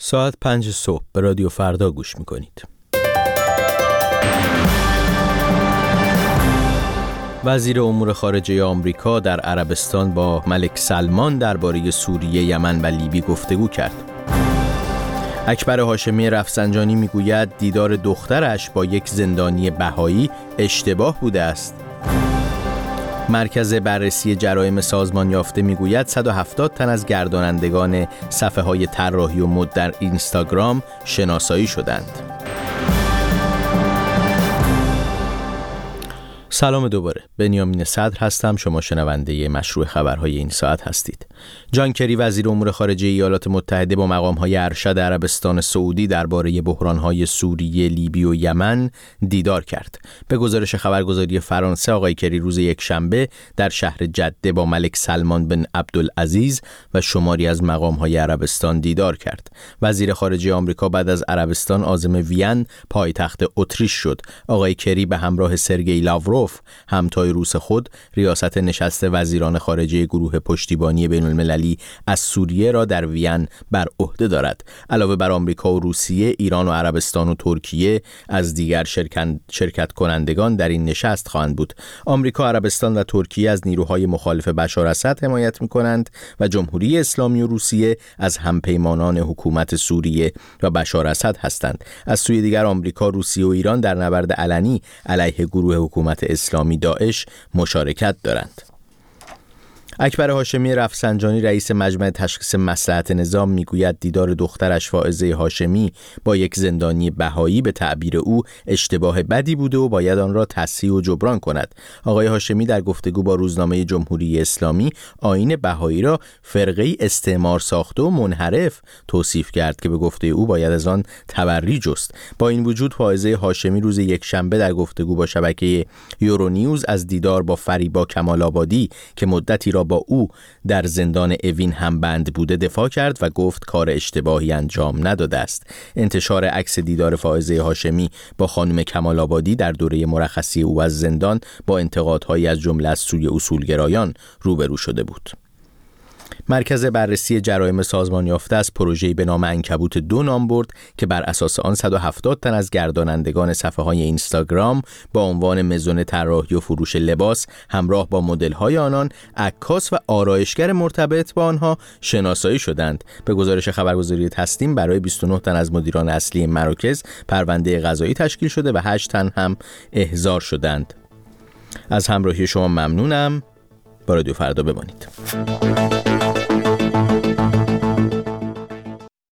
ساعت 5 صبح به رادیو فردا گوش میکنید. وزیر امور خارجه آمریکا در عربستان با ملک سلمان درباره سوریه، یمن و لیبی گفتگو کرد. اکبر هاشمی رفسنجانی میگوید دیدار دخترش با یک زندانی بهایی اشتباه بوده است. مرکز بررسی جرایم سازمان یافته میگوید 170 تن از گردانندگان صفحه‌های طراحی و مد در اینستاگرام شناسایی شدند. سلام دوباره، بنیامین صدر هستم. شما شنونده مشروع خبرهای این ساعت هستید. جان کری وزیر امور خارجه ایالات متحده با مقام‌های ارشد عربستان سعودی درباره بحران‌های سوریه، لیبی و یمن دیدار کرد. به گزارش خبرگزاری فرانسه، آقای کری روز یکشنبه در شهر جده با ملک سلمان بن عبدالعزیز و شماری از مقام‌های عربستان دیدار کرد. وزیر خارجه آمریکا بعد از عربستان عازم وین، پایتخت اتریش شد. آقای کری به همراه سرگئی لاوروف، همتای روس خود، ریاست نشست وزیران خارجه گروه پشتیبانی بین‌المللی از سوریه را در وین بر عهده دارد. علاوه بر آمریکا و روسیه، ایران و عربستان و ترکیه از دیگر شرکت کنندگان در این نشست خواهند بود. آمریکا، عربستان و ترکیه از نیروهای مخالف بشار اسد حمایت می‌کنند و جمهوری اسلامی و روسیه از همپیمانان حکومت سوریه و بشار اسد هستند. از سوی دیگر آمریکا، روسیه و ایران در نبرد علنی علیه گروه حکومت اسلامی داعش مشارکت دارند. اکبر هاشمی رفسنجانی رئیس مجمع تشخیص مصلحت نظام میگوید دیدار دخترش فائزه هاشمی با یک زندانی بهایی به تعبیر او اشتباه بدی بوده و باید آن را تصحیح و جبران کند. آقای هاشمی در گفتگو با روزنامه جمهوری اسلامی آیین بهایی را فرقه‌ای استعمار ساخته و منحرف توصیف کرد که به گفته او باید از آن تبری جست. با این وجود فائزه هاشمی روز یکشنبه در گفتگو با شبکه یورونیوز از دیدار با فریبا کمال آبادی که مدتی را با او در زندان اوین هم بند بوده دفاع کرد و گفت کار اشتباهی انجام نداده است. انتشار عکس دیدار فائزه هاشمی با خانم کمال آبادی در دوره مرخصی او از زندان با انتقادهایی از جمله از سوی اصولگرایان روبرو شده بود. مرکز بررسی جرایم سازمان یافته از پروژه‌ای به نام عنکبوت 2 نام برد که بر اساس آن 170 تن از گردانندگان صفحه‌های اینستاگرام با عنوان مزون طراحی و فروش لباس همراه با مدل‌های آنان، عکاس و آرایشگر مرتبط با آنها شناسایی شدند. به گزارش خبرگزاری تسنیم برای 29 تن از مدیران اصلی مراکز پرونده قضایی تشکیل شده و 8 تن هم احضار شدند. از همراهی شما ممنونم. با رادیو فردا بمانید.